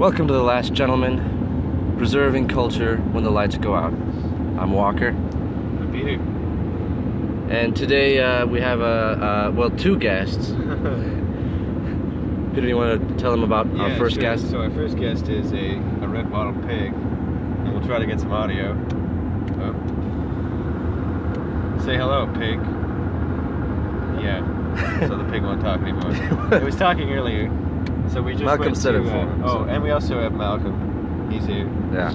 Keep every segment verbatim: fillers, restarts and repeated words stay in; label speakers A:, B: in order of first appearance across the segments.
A: Welcome to The Last Gentleman, preserving culture when the lights go out. I'm Walker.
B: I'm Peter.
A: And today uh, we have, a, uh, well, two guests. Peter, you want to tell them about
B: yeah,
A: our first
B: sure.
A: guest?
B: So our first guest is a, a red bottle pig, and we'll try to get some audio. Oh. Say hello, pig. Yeah. So the pig won't talk anymore. It was talking earlier. So we just
A: Malcolm
B: went
A: said
B: to,
A: it for
B: uh,
A: him.
B: Oh,
A: so.
B: and we also have Malcolm. He's here.
A: Yeah.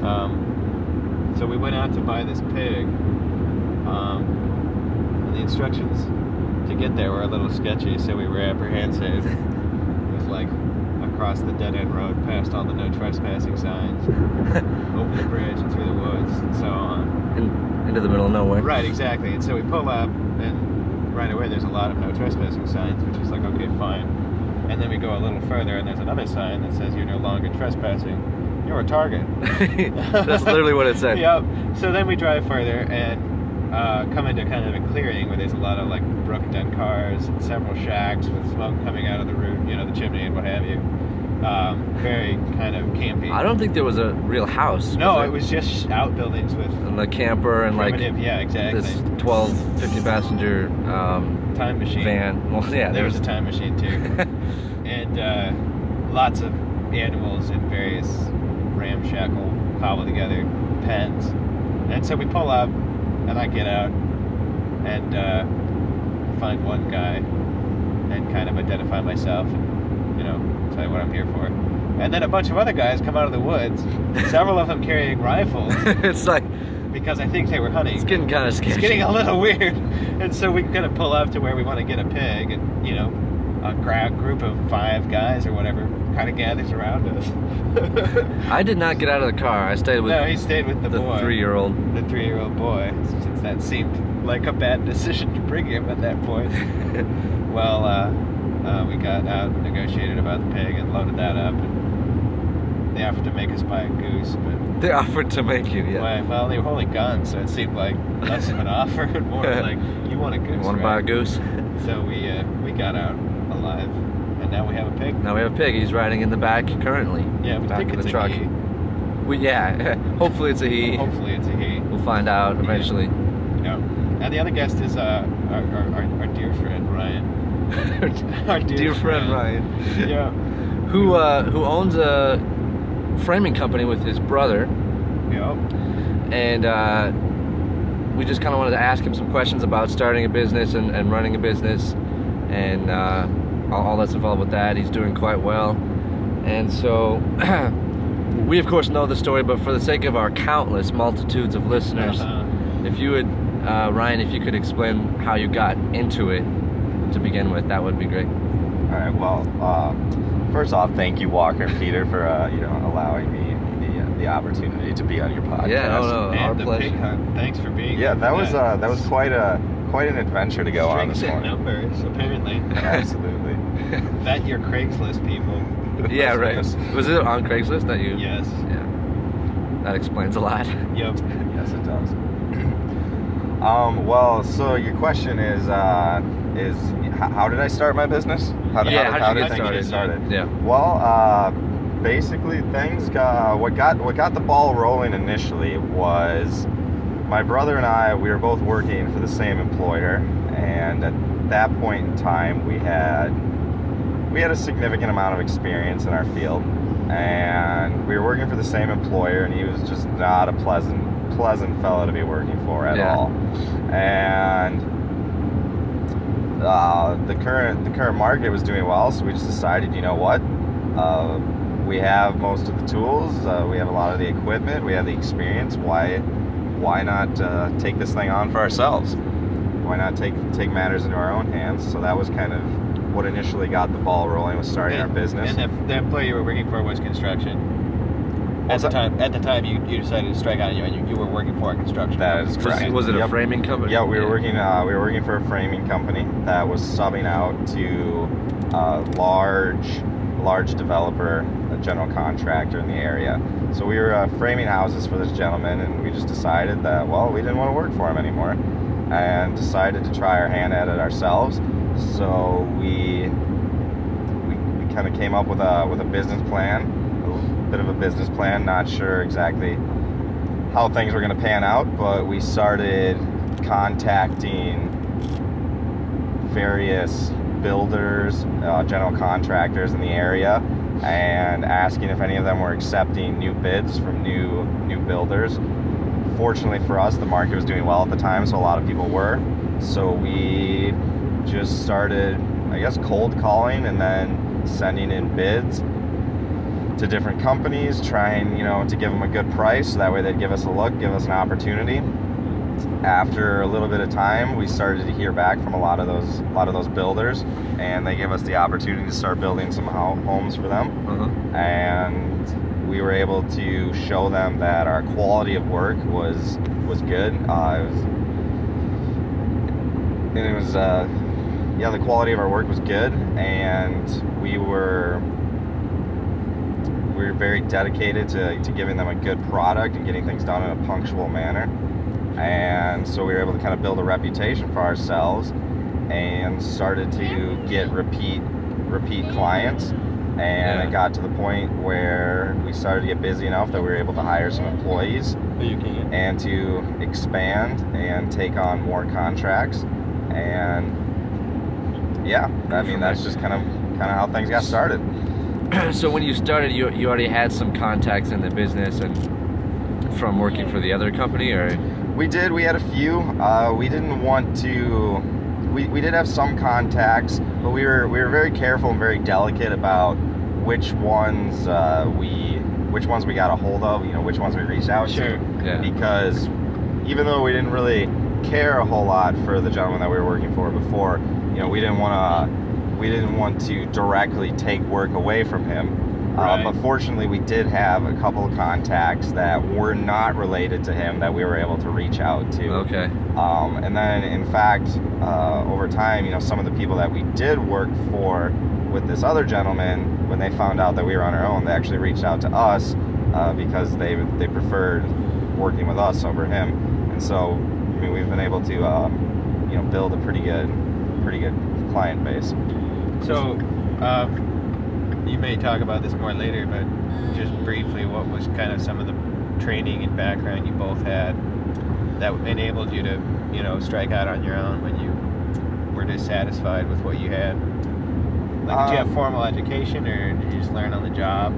B: Um, so we went out to buy this pig. Um, and the instructions to get there were a little sketchy, so we were apprehensive. It was like across the dead-end road, past all the no trespassing signs, over the bridge and through the woods, and so on.
A: In, into the middle of nowhere.
B: Right, exactly. And so we pull up, and right away there's a lot of no trespassing signs, which is like, okay, fine. And then we go a little further, and there's another sign that says you're no longer trespassing. You're a target.
A: That's literally what it said.
B: Yep. So then we drive further and uh, come into kind of a clearing where there's a lot of like broken down cars and several shacks with smoke coming out of the roof, you know, the chimney and what have you. Um, very kind of campy.
A: I don't think there was a real house.
B: No,
A: was
B: it was just outbuildings with
A: and the camper and like
B: yeah, exactly.
A: this twelve, fifty passenger um,
B: time machine
A: van. Well, yeah,
B: there was a time machine too. And uh, lots of animals in various ramshackle, cobbled together pens. And so we pull up, and I get out and uh, find one guy and kind of identify myself and, you know, tell you what I'm here for. And then a bunch of other guys come out of the woods, several of them carrying rifles.
A: It's like,
B: because I think they were hunting.
A: it's getting kind of scary.
B: It's getting a little weird. And so we kind of pull up to where we want to get a pig, and, you know, a crowd group of five guys or whatever kind of gathers around us.
A: I did not get out of the car. I stayed with
B: No, he stayed with the,
A: the
B: boy.
A: three-year-old.
B: The three-year-old boy, since that seemed like a bad decision to bring him at that point. Well, uh, uh, we got out and negotiated about the pig and loaded that up. And they offered to make us buy a goose, but
A: They offered to make you, yeah.
B: well, well, they were holding guns, so it seemed like less of an offer and more like, you want a goose,
A: You want to
B: right?
A: buy a goose?
B: So we uh, we got out alive, and now we have a pig.
A: Now we have a pig. He's riding in the back currently.
B: Yeah, we
A: back
B: think
A: of
B: it's
A: the truck.
B: a he.
A: We, yeah, hopefully it's a he.
B: Hopefully it's a he.
A: We'll find out eventually.
B: No. And the other guest is uh, our, our, our, our dear friend Ryan. Our dear,
A: Dear friend Ryan.
B: Yeah.
A: Who uh, who owns a framing company with his brother,
B: Yep.
A: and uh, we just kind of wanted to ask him some questions about starting a business and, and running a business, and uh, all, all that's involved with that. He's doing quite well, and so we of course know the story, but for the sake of our countless multitudes of listeners,
B: Uh-huh.
A: if you would, uh, Ryan, if you could explain how you got into it to begin with, that would be great.
C: All right. Well, uh, first off, thank you, Walker and Peter, for uh, you know allowing me the uh, the opportunity to be on your podcast.
A: Yeah, no, no, our
B: And the
A: pleasure.
B: pig hunt. Thanks for being
C: Yeah,
B: here.
C: that was uh, that was quite a quite an adventure to go on
B: Strings
C: this
B: and
C: morning.
B: numbers, apparently.
C: Absolutely.
B: That your Craigslist people.
A: Yeah, right.
C: Yes.
A: Was it on Craigslist that you?
B: Yes.
A: Yeah. That explains a lot.
B: Yep.
C: Yes, it does. um. Well, so your question is uh, is h- how did I start my business? How,
A: Yeah,
C: how,
A: how'd you get
C: things
B: started?
C: started?
A: Yeah.
C: Well, uh, basically things got, what got what got the ball rolling initially was my brother and I, we were both working for the same employer, and at that point in time we had we had a significant amount of experience in our field, and we were working for the same employer, and he was just not a pleasant pleasant fellow to be working for at
A: Yeah.
C: all. And uh, the current the current market was doing well, so we just decided, you know what, uh, we have most of the tools, uh, we have a lot of the equipment, we have the experience. Why why not uh, take this thing on for ourselves? Why not take take matters into our own hands? So that was kind of what initially got the ball rolling, was starting
B: and,
C: our business.
B: And the, the employer you were working for was construction. At
C: What's
B: the
C: that?
B: time, at the time, you, you decided to strike out, and you, and you, you were working for a construction.
C: That is
B: company.
A: Was,
C: correct.
A: was it a
C: Yep.
A: framing company?
C: Yeah, we were working. Uh, we were working for a framing company that was subbing out to a large, large developer, a general contractor in the area. So we were uh, framing houses for this gentleman, and we just decided that, well, we didn't want to work for him anymore, and decided to try our hand at it ourselves. So we we, we kind of came up with a with a business plan, bit of a business plan, not sure exactly how things were going to pan out, but we started contacting various builders, uh, general contractors in the area, and asking if any of them were accepting new bids from new new builders. Fortunately for us, the market was doing well at the time, so a lot of people were. So we just started, I guess, cold calling and then sending in bids to different companies, trying, you know, to give them a good price, so that way they'd give us a look, give us an opportunity. After a little bit of time, we started to hear back from a lot of those a lot of those builders, and they gave us the opportunity to start building some homes for them.
A: Uh-huh.
C: And we were able to show them that our quality of work was was good. Uh, it was, and it was uh, yeah, the quality of our work was good, and we were we were very dedicated to, to giving them a good product and getting things done in a punctual manner. And so we were able to kind of build a reputation for ourselves and started to get repeat repeat clients. And
A: Yeah.
C: it got to the point where we started to get busy enough that we were able to hire some employees
B: You can.
C: and to expand and take on more contracts. And yeah, I mean, that's just kind of kind of how things got started.
A: So when you started, you you already had some contacts in the business and from working for the other company, or?
C: We did. We had a few. Uh, we didn't want to. We, we did have some contacts, but we were we were very careful and very delicate about which ones uh, we which ones we got a hold of. You know, which ones we reached out
B: Sure.
C: to.
A: Yeah.
C: Because even though we didn't really care a whole lot for the gentleman that we were working for before, you know, we didn't want to we didn't want to directly take work away from him.
B: Right.
C: Uh, but fortunately, we did have a couple of contacts that were not related to him that we were able to reach out to.
A: Okay.
C: Um, and then, in fact, uh, over time, you know, some of the people that we did work for with this other gentleman, when they found out that we were on our own, they actually reached out to us uh, because they they preferred working with us over him. And so, I mean, we've been able to, um, you know, build a pretty good, pretty good client base.
B: So, um, you may talk about this more later, but just briefly, what was kind of some of the training and background you both had that enabled you to, you know, strike out on your own when you were dissatisfied with what you had? Like, did you
C: Um,
B: have formal education, or did you just learn on the job?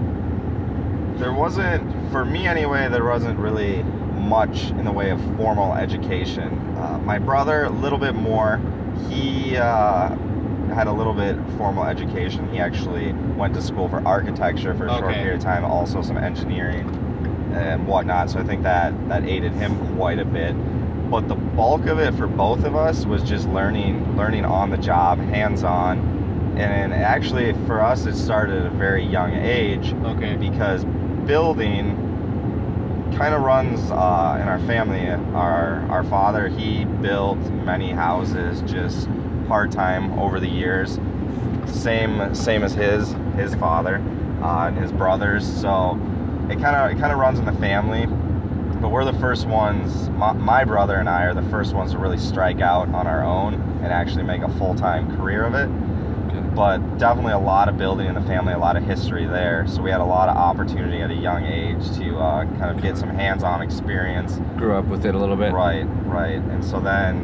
C: There wasn't, for me anyway, there wasn't really much in the way of formal education. Uh, my brother, a little bit more. He uh, had a little bit formal education. He actually went to school for architecture for a short
B: Okay.
C: period of time, also some engineering and whatnot. So I think that that aided him quite a bit. But the bulk of it for both of us was just learning, learning on the job, hands-on. And actually, for us, it started at a very young age.
B: Okay.
C: Because building kind of runs uh, in our family. Our our father, he built many houses just part-time over the years. Same same as his his father uh, and his brothers. So it kind of it kind of runs in the family. But we're the first ones. My, my brother and I are the first ones to really strike out on our own and actually make a full-time career of it. But definitely a lot of building in the family, a lot of history there. So we had a lot of opportunity at a young age to uh, kind of get some hands-on experience.
A: Grew up with it a little bit.
C: Right, right. And so then,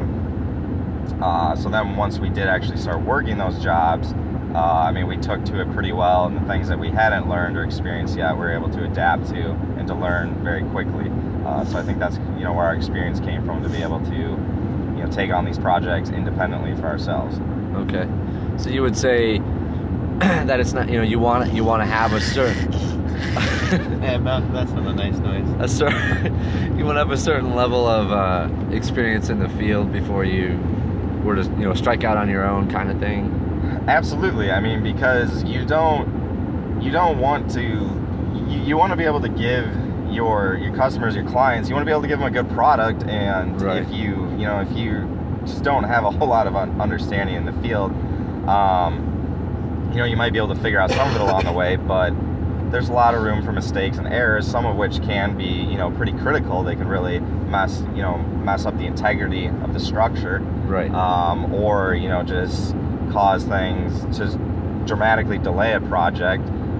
C: uh, so then once we did actually start working those jobs, uh, I mean, we took to it pretty well, and the things that we hadn't learned or experienced yet, we were able to adapt to and to learn very quickly. Uh, so I think that's, you know, where our experience came from, to be able to, you know, take on these projects independently for ourselves.
A: Okay. So you would say that it's not, you know, you want you want to have a certain
B: Yeah, Mount, that's not a nice noise.
A: a certain you want to have a certain level of uh, experience in the field before you were to, you know, strike out on your own, kind of thing.
C: Absolutely. I mean, because you don't you don't want to you, you want to be able to give your your customers, your clients, you want to be able to give them a good product. And
A: Right.
C: if you you know if you just don't have a whole lot of un- understanding in the field, um, you know, you might be able to figure out some of it along the way, but there's a lot of room for mistakes and errors, some of which can be, you know, pretty critical. They can really mess, you know, mess up the integrity of the structure,
A: Right.
C: um, or, you know, just cause things to dramatically delay a project.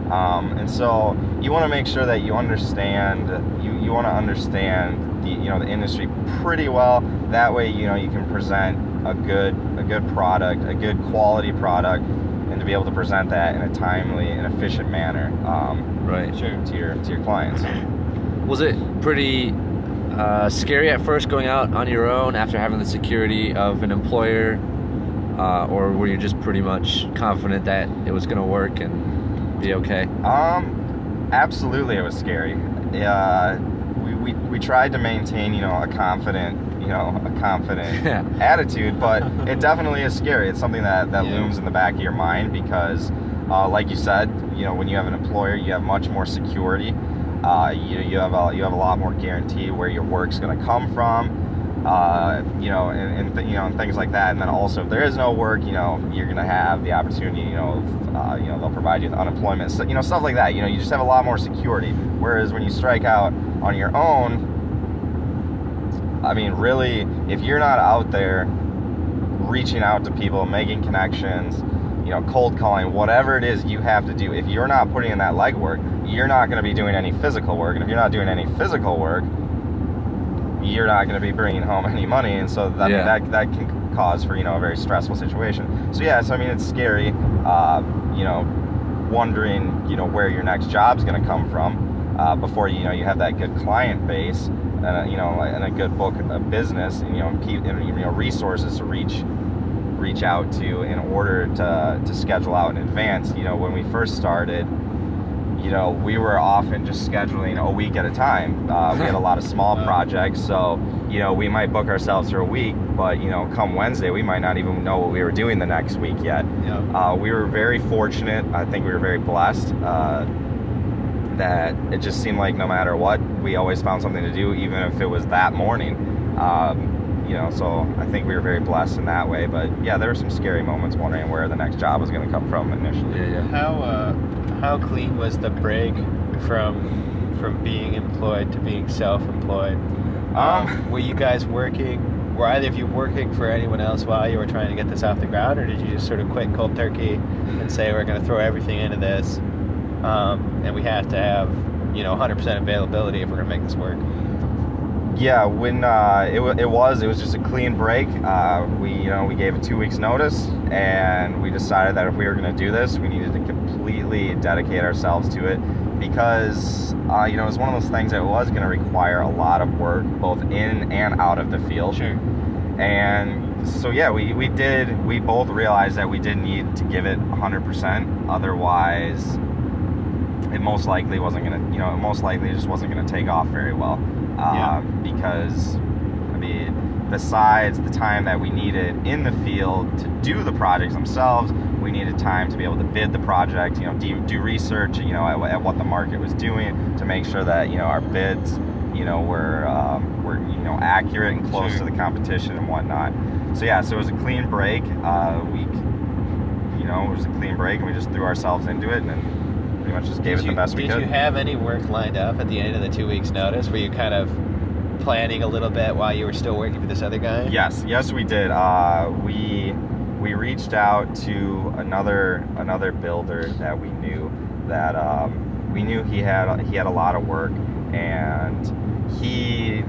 C: Um, and so you want to make sure that you understand, you, you want to understand the, you know, the industry pretty well. That way, you know, you can present a good, a good product, a good quality product, and to be able to present that in a timely and efficient manner, um,
A: Right.
B: Sure.
C: to your, to your clients.
A: Was it pretty uh, scary at first going out on your own after having the security of an employer, uh, or were you just pretty much confident that it was going to work and be okay?
C: Um, absolutely, it was scary. Uh, we, we, we tried to maintain, you know, a confident, you know, a confident
A: Yeah.
C: attitude, but it definitely is scary. It's something that, that
B: Yeah.
C: looms in the back of your mind because, uh, like you said, you know, when you have an employer, you have much more security. Uh, you, you have a, you have a lot more guarantee where your work's going to come from, uh, you know, and, and th- you know, and things like that. And then also, if there is no work, you know, you're going to have the opportunity, you know, uh, you know, they'll provide you with unemployment, so, you know, stuff like that. You know, you just have a lot more security. Whereas when you strike out on your own, I mean, really, if you're not out there reaching out to people, making connections, you know, cold calling, whatever it is you have to do, if you're not putting in that legwork, you're not going to be doing any physical work. And if you're not doing any physical work, you're not going to be bringing home any money. And so that,
A: Yeah.
C: that that can cause for, you know, a very stressful situation. So yeah, so I mean, it's scary, uh, you know, wondering, you know, where your next job's going to come from uh, before, you know, you have that good client base and a, you know, and a good book of business, and, you know, and, keep, and, you know, resources to reach reach out to in order to to schedule out in advance. You know, when we first started, you know, we were often just scheduling a week at a time. Uh, we had a lot of small
B: Wow.
C: projects, so, you know, we might book ourselves for a week, but, you know, come Wednesday, we might not even know what we were doing the next week yet.
B: Yeah.
C: Uh, we were very fortunate. I think we were very blessed uh, that it just seemed like no matter what, we always found something to do, even if it was that morning. Um, you know, so I think we were very blessed in that way. But yeah, there were some scary moments wondering where the next job was going to come from initially.
A: Yeah, yeah.
B: How uh, how clean was the break from from being employed to being self-employed? Um,
C: Um,
B: were you guys working? Were either of you working for anyone else while you were trying to get this off the ground, or did you just sort of quit cold turkey and say we're going to throw everything into this, um, and we have to have, you know, one hundred percent availability if we're going to make this work?
C: Yeah, when uh, it, wa- it was, it was just a clean break. Uh, we, you know, we gave it two weeks notice, and we decided that if we were going to do this, we needed to completely dedicate ourselves to it because, uh, you know, it was one of those things that was going to require a lot of work, both in and out of the field.
B: Sure.
C: And so, yeah, we, we did, we both realized that we did need to give it one hundred percent. Otherwise, it most likely wasn't going to, you know, it most likely just wasn't going to take off very well. Uh,
B: Yeah.
C: Because, I mean, besides the time that we needed in the field to do the projects themselves, we needed time to be able to bid the project, you know, do, do research, you know, at, at what the market was doing to make sure that, you know, our bids, you know, were, um, were you know, accurate and close
B: Sure.
C: to the competition and whatnot. So, yeah, so it was a clean break. Uh, we, you know, it was a clean break, and we just threw ourselves into it and then pretty much just gave
B: Did
C: it
B: you,
C: the best we
B: did
C: could.
B: you have any work lined up at the end of the two weeks notice? Were you kind of planning a little bit while you were still working for this other guy?
C: Yes, yes, we did. Uh, we we reached out to another another builder that we knew that um, we knew he had he had a lot of work, and he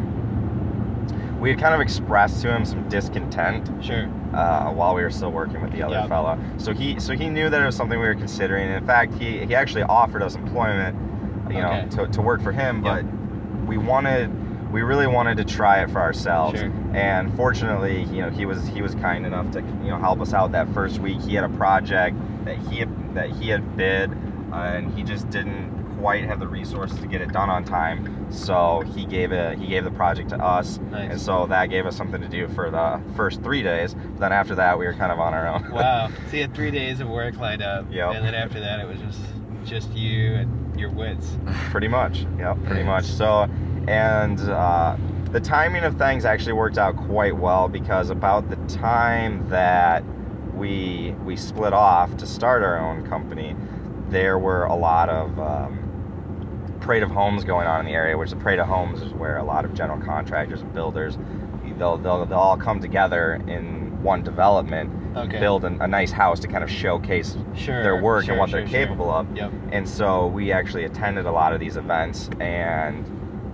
C: we had kind of expressed to him some discontent
B: Sure.
C: uh, while we were still working with the other
B: Yeah.
C: fella. So he so he knew that it was something we were considering. And in fact, he he actually offered us employment, you
B: Okay.
C: know, to, to work for him.
B: Yeah.
C: But we wanted, we really wanted to try it for ourselves.
B: Sure.
C: And fortunately, you know, he was he was kind enough to, you know, help us out that first week. He had a project that he had, that he had bid, uh, and he just didn't quite have the resources to get it done on time. So he gave it he gave the project to us.
B: Nice.
C: And so that gave us something to do for the first three days. But then after that, we were kind of on our own.
B: Wow. So you had three days of work lined up.
C: Yep.
B: And then after that, it was just just you and your wits.
C: Pretty much. Yeah, pretty
A: Nice.
C: much. So, and uh, the timing of things actually worked out quite well because about the time that we we split off to start our own company, there were a lot of um, parade of homes going on in the area, which the parade of homes is where a lot of general contractors and builders, they'll they'll, they'll all come together in one development,
B: Okay.
C: build an, a nice house to kind of showcase
B: Sure,
C: their work
B: sure,
C: and what
B: sure,
C: they're
B: sure.
C: capable of.
B: Yep.
C: And so we actually attended a lot of these events and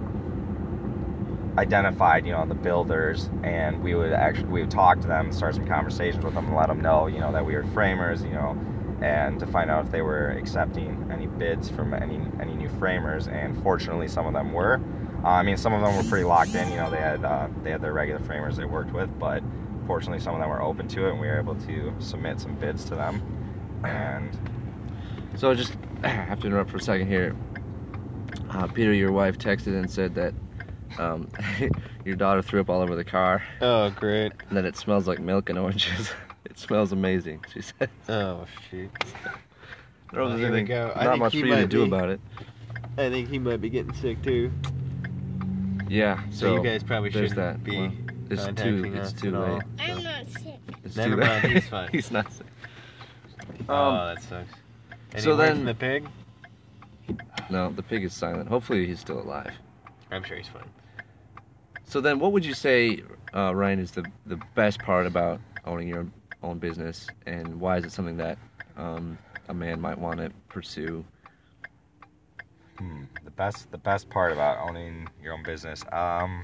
C: identified, you know, the builders, and we would actually we would talk to them, start some conversations with them, and let them know, you know, that we were framers, you know, and to find out if they were accepting any bids from any any new framers. And fortunately, some of them were. Uh, I mean, some of them were pretty locked in. You know, they had uh, they had their regular framers they worked with, but fortunately, some of them were open to it, and we were able to submit some bids to them. And
A: So just I have to interrupt for a second here. Uh, Peter, your wife texted and said that um, your daughter threw up all over the car,
B: Oh, great.
A: and that it smells like milk and oranges. It smells amazing, she said.
B: Oh, shoot.
A: There was
B: Well, here we go. I
A: Not
B: think
A: much
B: he
A: for you to
B: might
A: do
B: be-
A: about it.
B: I think he might be getting sick too.
A: Yeah.
B: So,
A: So,
B: you guys probably
A: there's
B: shouldn't
A: that.
B: be
A: Well, it's too
B: contacting
A: it's
B: us
A: too
B: at all.
A: late.
B: So-
D: I'm not sick.
A: It's
B: Never
A: too
B: mind,
A: late.
B: he's fine.
A: He's not sick.
B: oh,
A: Um,
B: that sucks. Any
A: so
B: word
A: then-
B: from the pig?
A: No, the pig is silent. Hopefully, he's still alive.
B: I'm sure he's fine.
A: So then, what would you say, uh, Ryan, is the the best part about owning your own business, and why is it something that um, a man might want to pursue?
C: Hmm, the best the best part about owning your own business, um,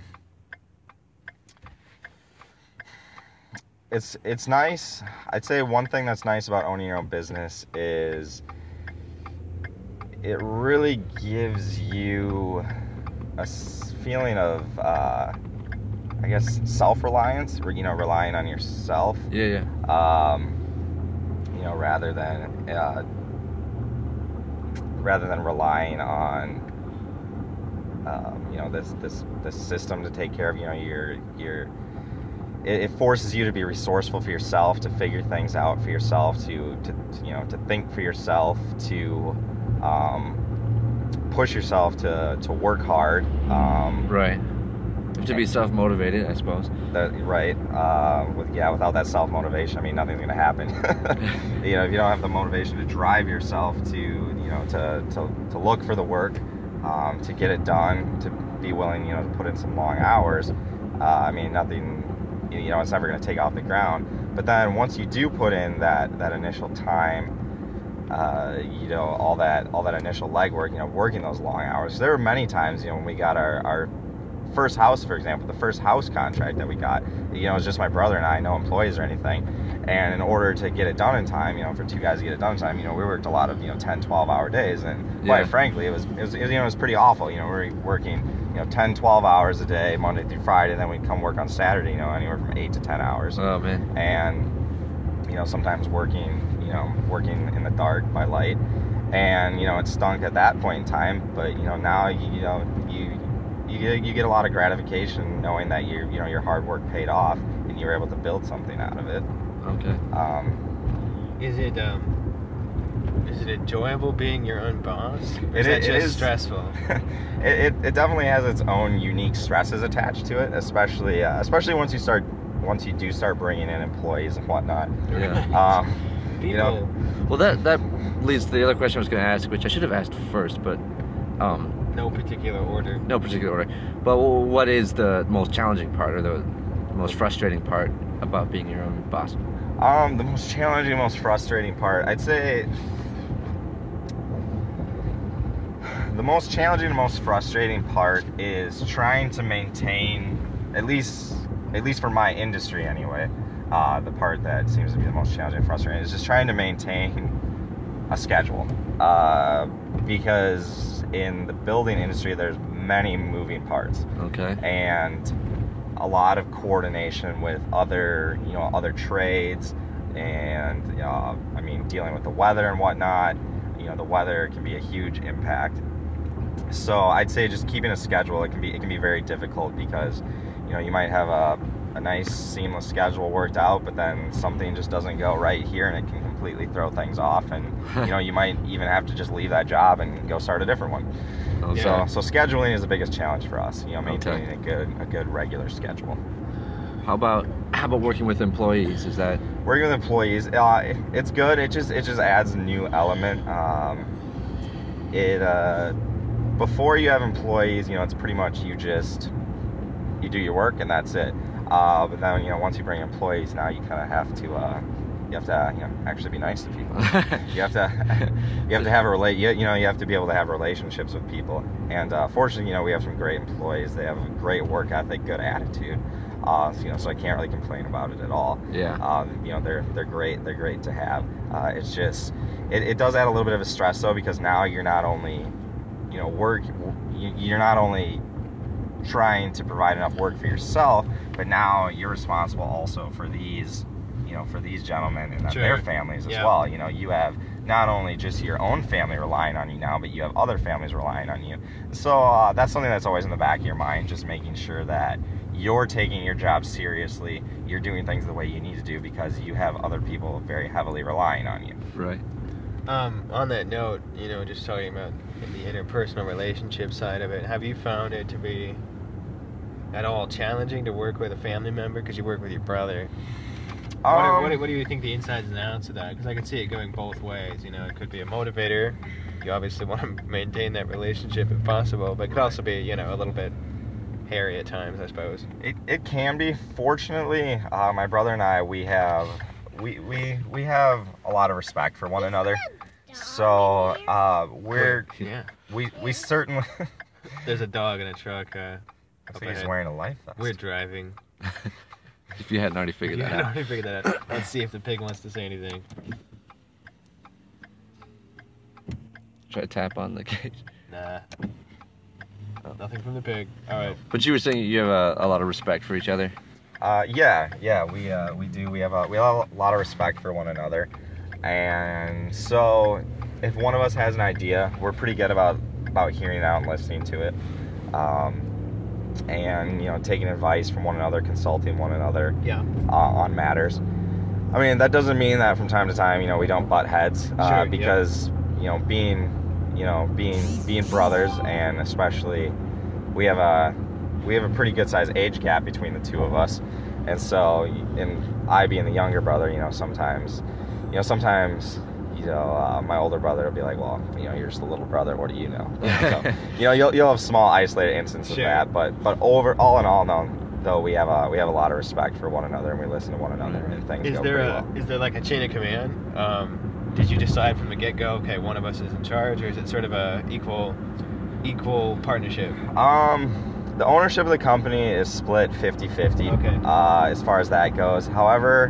C: it's it's nice. I'd say one thing that's nice about owning your own business is it really gives you a s- feeling of, uh, I guess, self-reliance. You know, relying on yourself.
A: Yeah, yeah.
C: Um, you know, rather than uh, rather than relying on um, you know this this this system to take care of. You know, your your it, it forces you to be resourceful for yourself, to figure things out for yourself, to to, to you know to think for yourself, to um, push yourself to to work hard. Um,
A: Right. You have to be self-motivated, I suppose.
C: That, right. Uh, with yeah, without that self motivation, I mean, nothing's gonna happen. You know, if you don't have the motivation to drive yourself to, you know, to to, to look for the work, um, to get it done, to be willing, you know, to put in some long hours. Uh, I mean, nothing. You know, it's never gonna take off the ground. But then once you do put in that that initial time, uh, you know, all that all that initial legwork, you know, working those long hours. There were many times, you know, when we got our our first house, for example, the first house contract that we got, you know, it was just my brother and I, no employees or anything. And in order to get it done in time, you know, for two guys to get it done in time, you know, we worked a lot of, you know, ten, twelve hour days. And quite
A: Yeah.
C: frankly, it was, it was, it was, you know, it was pretty awful. You know, we were working, you know, ten, twelve hours a day, Monday through Friday. And then we'd come work on Saturday, you know, anywhere from eight to ten hours.
A: Oh man.
C: And, you know, sometimes working, you know, working in the dark by light. And, you know, it stunk at that point in time. But, you know, now, you, you know, you, You get you get a lot of gratification knowing that your you know your hard work paid off and you were able to build something out of it.
A: Okay.
C: Um,
B: Is it um? Is it enjoyable being your own boss? Or is
C: It
B: that
C: i- it
B: just
C: is-
B: stressful?
C: it, it it definitely has its own unique stresses attached to it, especially uh, especially once you start once you do start bringing in employees and whatnot.
A: Yeah.
C: Um,
B: People.
C: you know,
A: Well, that that leads to the other question I was going to ask, which I should have asked first, but um,
B: No particular order.
A: no particular order. But what is the most challenging part, or the most frustrating part about being your own boss?
C: Um, the most challenging, most frustrating part, I'd say the most challenging and most frustrating part is trying to maintain, at least at least for my industry anyway, uh, the part that seems to be the most challenging and frustrating is just trying to maintain a schedule. Uh, because in the building industry, there's many moving parts.
A: Okay.
C: And a lot of coordination with other, you know, other trades, and uh, I mean, dealing with the weather and whatnot. You know, the weather can be a huge impact. So I'd say just keeping a schedule, it can be it can be very difficult because, you know, you might have a, a nice seamless schedule worked out, but then something just doesn't go right here, and it can completely throw things off. And you know, you might even have to just leave that job and go start a different one.
A: Okay.
C: So, so scheduling is the biggest challenge for us. You know, maintaining
A: Okay.
C: a good, a good regular schedule.
A: How about how about working with employees? Is that
C: Working with employees, uh, it's good. It just, it just adds a new element. Um, it uh, before you have employees, you know, it's pretty much you just you do your work and that's it. Uh, but then, you know, once you bring employees, now you kind of have to, uh, you have to, you know, actually be nice to people. you have to, you have to have a relate, you, you know, you have to be able to have relationships with people. And uh, fortunately, you know, we have some great employees. They have a great work ethic, good attitude. Uh, so, you know, so I can't really complain about it at all.
A: Yeah.
C: Um, you know, they're they're great. They're great to have. Uh, it's just, it, it does add a little bit of a stress though, because now you're not only, you know, work, you're not only trying to provide enough work for yourself, but now you're responsible also for these, you know, for these gentlemen and
B: Sure.
C: their families as
B: Yeah.
C: well. You know, you have not only just your own family relying on you now, but you have other families relying on you. So uh, that's something that's always in the back of your mind, just making sure that you're taking your job seriously, you're doing things the way you need to do, because you have other people very heavily relying on you.
A: Right.
B: Um, on that note, you know, just talking about the interpersonal relationship side of it, have you found it to be at all challenging to work with a family member, because you work with your brother? What, are,
C: Um,
B: what, do- what do you think the insides and outs of that? Because I can see it going both ways. You know, it could be a motivator. You obviously want to maintain that relationship if possible, but it could also be, you know, a little bit hairy at times, I suppose.
C: It, it can be. Fortunately, uh, my brother and I, we have we, we we have a lot of respect for one another. So uh, we're
B: Yeah.
C: we we certainly.
B: There's a dog in a truck. Uh,
C: I
B: up
C: think he's
B: ahead.
C: wearing a life vest.
B: We're driving.
A: If you hadn't already figured
B: Yeah,
A: that
B: I
A: out.
B: already figured that out. Let's see if the pig wants to say anything.
A: Try to tap on the cage.
B: Nah. Nothing from the pig. All right.
A: But you were saying you have a, a lot of respect for each other.
C: Uh, yeah, yeah, we uh, we do. We have a we have a lot of respect for one another, and so if one of us has an idea, we're pretty good about about hearing it out and listening to it, um, and you know, taking advice from one another, consulting one another
B: Yeah.
C: uh, on matters. I mean, that doesn't mean that from time to time, you know, we don't butt heads, uh,
B: Sure, yeah.
C: because you know, being you know being being brothers, and especially we have a we have a pretty good sized age gap between the two of us, and so and I being the younger brother, you know, sometimes you know sometimes you know uh, my older brother will be like, well, you know, you're just a little brother, what do you know? So, you know, you'll you'll have small isolated instances
B: Sure.
C: of that, but but over all in all, no, though we have a we have a lot of respect for one another, and we listen to one another, and things
B: Is
C: go
B: there
C: pretty
B: a
C: well.
B: is there like a chain of command? Um, did you decide from the get go? Okay, one of us is in charge, or is it sort of a equal equal partnership?
C: Um, the ownership of the company is split fifty-fifty,
B: Okay.
C: uh, as far as that goes. However,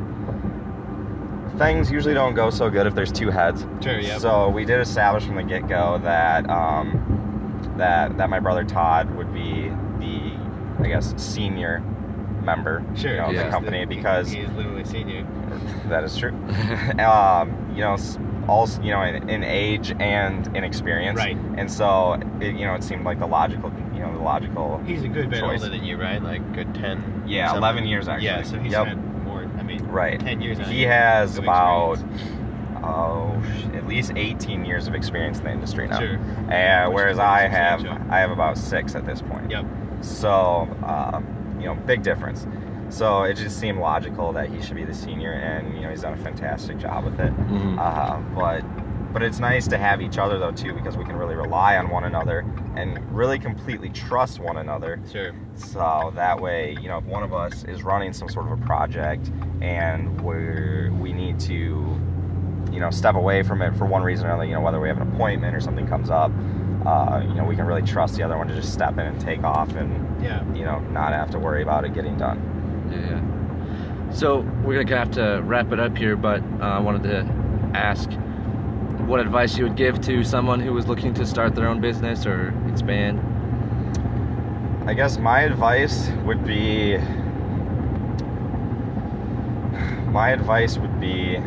C: things usually don't go so good if there's two heads.
B: Sure. Yeah.
C: So we did establish from the get-go that um, that that my brother Todd would be the, I guess, senior member,
B: Sure.
C: you know, of
A: yeah.
C: the company, because
B: he is literally senior.
C: that is true. um, you know, s- also, you know, in, in age and in experience.
B: Right.
C: And so, it, you know, it seemed like the logical, you know, the logical.
B: He's a good bit
C: choice.
B: older than you, right? Like good ten.
C: Yeah,
B: something.
C: eleven years actually.
B: Yeah, so he's
C: Yep.
B: had more. I mean,
C: Right.
B: ten years. on
C: He
B: you
C: has
B: of
C: about
B: experience.
C: oh, sh- at least eighteen years of experience in the industry now.
B: Sure.
C: And
B: Which
C: whereas
B: is really
C: I have,
B: substantial.
C: I have about six at this point.
B: Yep.
C: So, um, you know, big difference. So it just seemed logical that he should be the senior, and you know, he's done a fantastic job with it.
A: Mhm.
C: Uh, but but it's nice to have each other though too, because we can really rely on one another and really completely trust one another.
B: Sure.
C: So that way, you know, if one of us is running some sort of a project and we're we need to, you know, step away from it for one reason or another, you know, whether we have an appointment or something comes up, uh, you know, we can really trust the other one to just step in and take off and,
B: Yeah.
C: you know, not have to worry about it getting done.
A: Yeah, yeah. So we're gonna have to wrap it up here, but uh, I wanted to ask what advice you would give to someone who was looking to start their own business or expand.
C: I guess my advice would be my advice would be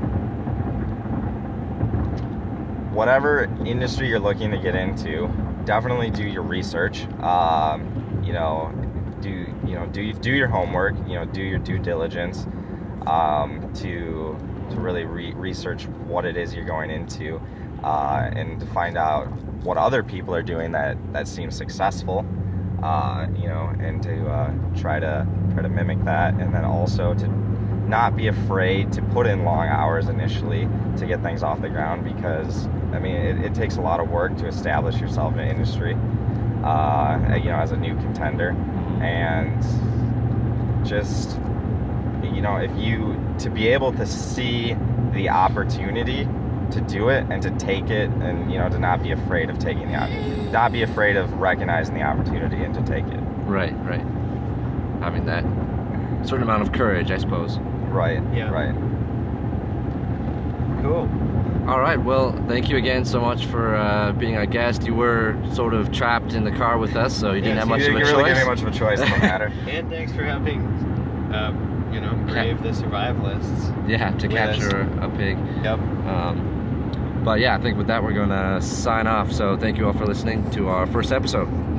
C: whatever industry you're looking to get into, definitely do your research. Um, you know, do you know do do your homework. You know, do your due diligence um, to to really re- research what it is you're going into, uh, and to find out what other people are doing that that seems successful. Uh, you know, and to uh, try to try to mimic that, and then also to not be afraid to put in long hours initially to get things off the ground, because I mean it, it takes a lot of work to establish yourself in an industry, uh, you know, as a new contender, and just, you know, if you, to be able to see the opportunity to do it and to take it, and, you know, to not be afraid of taking the opportunity, not be afraid of recognizing the opportunity and to take it.
A: Right, right. Having that certain amount of courage, I suppose.
C: Right,
B: Yeah.
C: right.
B: Cool.
A: All right, well, thank you again so much for uh, being our guest. You were sort of trapped in the car with us, so you didn't
B: Yes,
A: have
B: you
A: much
C: You
A: of a
C: didn't really
A: choice.
C: give me much of a choice in the matter.
B: And thanks for helping, um, you know, brave the survivalists.
A: Yeah, to
B: with
A: capture a pig.
B: Yep.
A: Um, but yeah, I think with that we're going to sign off. So thank you all for listening to our first episode.